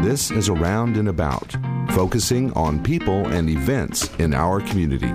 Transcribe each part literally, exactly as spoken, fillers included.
This is Around and About, focusing on people and events in our community.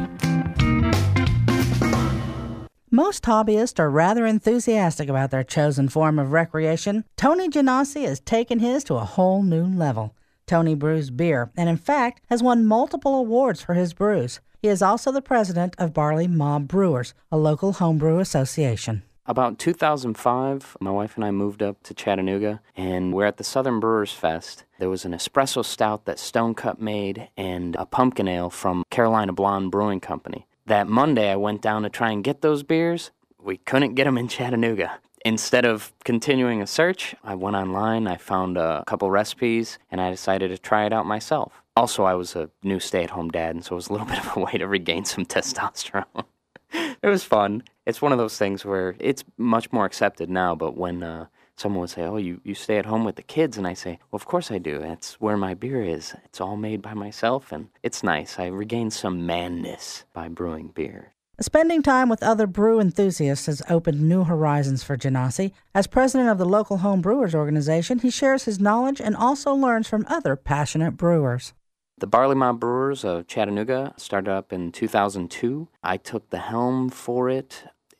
Most hobbyists are rather enthusiastic about their chosen form of recreation. Tony Genasi has taken his to a whole new level. Tony brews beer, and in fact has won multiple awards for his brews. He is also the president of Barley Mob Brewers, a local homebrew association. About two thousand five, my wife and I moved up to Chattanooga, and we're at the Southern Brewers Fest. There was an espresso stout that Stone Cup made and a pumpkin ale from Carolina Blonde Brewing Company. That Monday, I went down to try and get those beers. We couldn't get them in Chattanooga. Instead of continuing a search, I went online, I found a couple recipes, and I decided to try it out myself. Also, I was a new stay-at-home dad, and so it was a little bit of a way to regain some testosterone. It was fun. It's one of those things where it's much more accepted now, but when uh, someone would say, oh, you, you stay at home with the kids, and I say, well, of course I do. That's where my beer is. It's all made by myself, and it's nice. I regain some manness by brewing beer. Spending time with other brew enthusiasts has opened new horizons for Genasi. As president of the local home brewers organization, he shares his knowledge and also learns from other passionate brewers. The Barley Mob Brewers of Chattanooga started up in two thousand two. I took the helm for it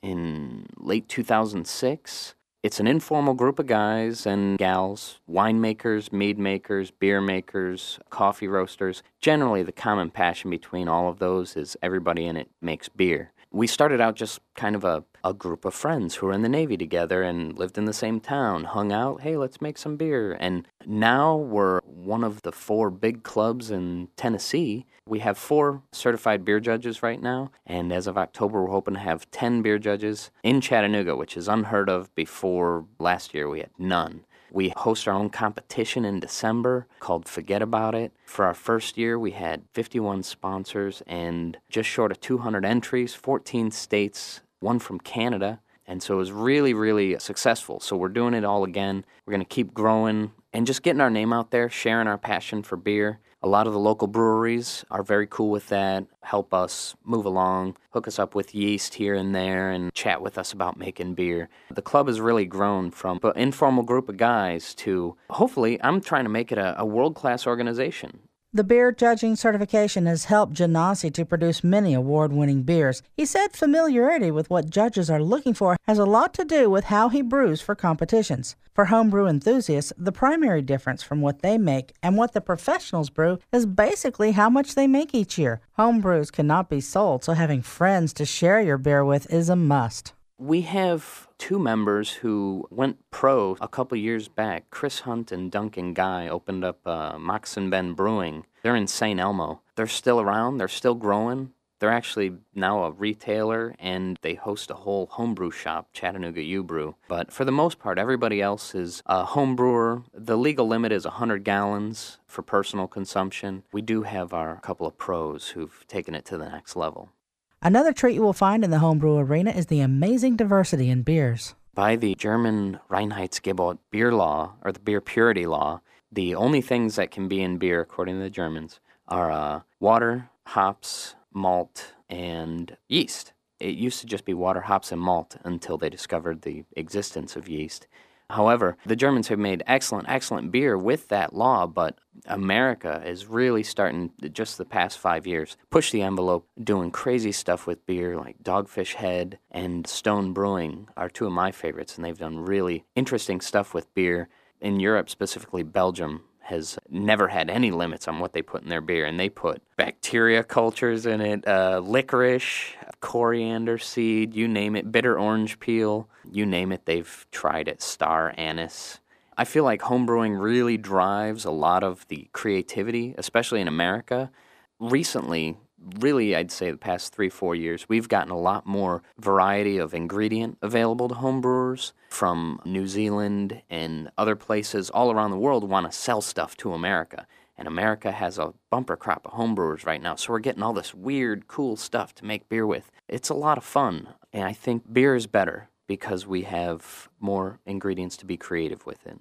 in late two thousand six. It's an informal group of guys and gals, winemakers, mead makers, beer makers, coffee roasters. Generally, the common passion between all of those is everybody in it makes beer. We started out just kind of a, a group of friends who were in the Navy together and lived in the same town, hung out, hey, let's make some beer. And now we're one of the four big clubs in Tennessee. We have four certified beer judges right now, and as of October, we're hoping to have ten beer judges in Chattanooga, which is unheard of. Before last year, we had none. We host our own competition in December called Forget About It. For our first year, we had fifty-one sponsors and just short of two hundred entries, fourteen states, one from Canada. And so it was really, really successful. So we're doing it all again. We're going to keep growing and just getting our name out there, sharing our passion for beer. A lot of the local breweries are very cool with that, help us move along, hook us up with yeast here and there, and chat with us about making beer. The club has really grown from an informal group of guys to, hopefully, I'm trying to make it a, a world-class organization. The beer judging certification has helped Genasi to produce many award-winning beers. He said familiarity with what judges are looking for has a lot to do with how he brews for competitions. For homebrew enthusiasts, the primary difference from what they make and what the professionals brew is basically how much they make each year. Homebrews cannot be sold, so having friends to share your beer with is a must. We have two members who went pro a couple years back. Chris Hunt and Duncan Guy opened up uh, Moccasin Bend Brewing. They're in Saint Elmo. They're still around. They're still growing. They're actually now a retailer, and they host a whole homebrew shop, Chattanooga U-Brew. But for the most part, everybody else is a home brewer. The legal limit is one hundred gallons for personal consumption. We do have our couple of pros who've taken it to the next level. Another treat you will find in the homebrew arena is the amazing diversity in beers. By the German Reinheitsgebot beer law, or the beer purity law, the only things that can be in beer, according to the Germans, are uh, water, hops, malt, and yeast. It used to just be water, hops, and malt until they discovered the existence of yeast. However, the Germans have made excellent, excellent beer with that law, but America is really starting, just the past five years, push the envelope, doing crazy stuff with beer, like Dogfish Head and Stone Brewing are two of my favorites, and they've done really interesting stuff with beer. In Europe, specifically Belgium, has never had any limits on what they put in their beer, and they put bacteria cultures in it, uh, licorice, coriander seed, you name it, bitter orange peel, you name it, they've tried it, star anise. I feel like homebrewing really drives a lot of the creativity, especially in America. Recently, really I'd say the past three, four years, we've gotten a lot more variety of ingredient available to homebrewers from New Zealand and other places all around the world want to sell stuff to America. And America has a bumper crop of homebrewers right now, so we're getting all this weird, cool stuff to make beer with. It's a lot of fun, and I think beer is better because we have more ingredients to be creative with it.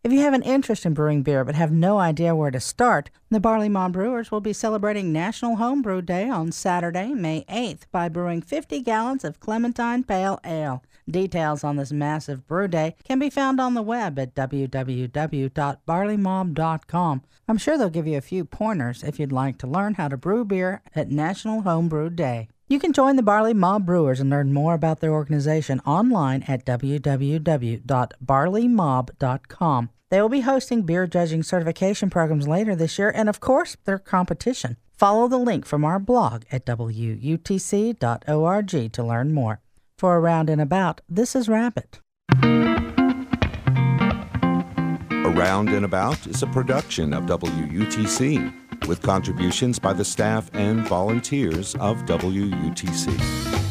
If you have an interest in brewing beer but have no idea where to start, the Barley Mob Brewers will be celebrating National Homebrew Day on Saturday, May eighth, by brewing fifty gallons of Clementine Pale Ale. Details on this massive brew day can be found on the web at w w w dot barley mob dot com. I'm sure they'll give you a few pointers if you'd like to learn how to brew beer at National Homebrew Day. You can join the Barley Mob Brewers and learn more about their organization online at w w w dot barley mob dot com. They will be hosting beer judging certification programs later this year and, of course, their competition. Follow the link from our blog at w u t c dot org to learn more. For Around and About, this is Rabbit. Around and About is a production of W U T C with contributions by the staff and volunteers of W U T C.